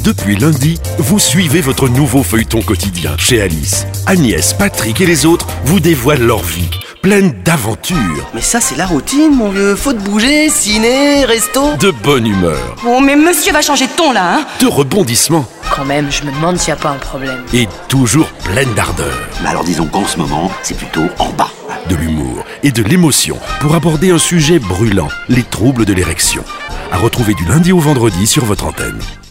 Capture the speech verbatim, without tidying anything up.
Depuis lundi, vous suivez votre nouveau feuilleton quotidien chez Alice. Agnès, Patrick et les autres vous dévoilent leur vie, pleine d'aventures. Mais ça, c'est la routine, mon vieux. Faut te bouger, ciné, resto. De bonne humeur. Oh, mais monsieur va changer de ton, là, hein. De rebondissements. Quand même, je me demande s'il n'y a pas un problème. Et toujours pleine d'ardeur. Mais alors disons qu'en ce moment, c'est plutôt en bas. De l'humour et de l'émotion pour aborder un sujet brûlant, les troubles de l'érection. À retrouver du lundi au vendredi sur votre antenne.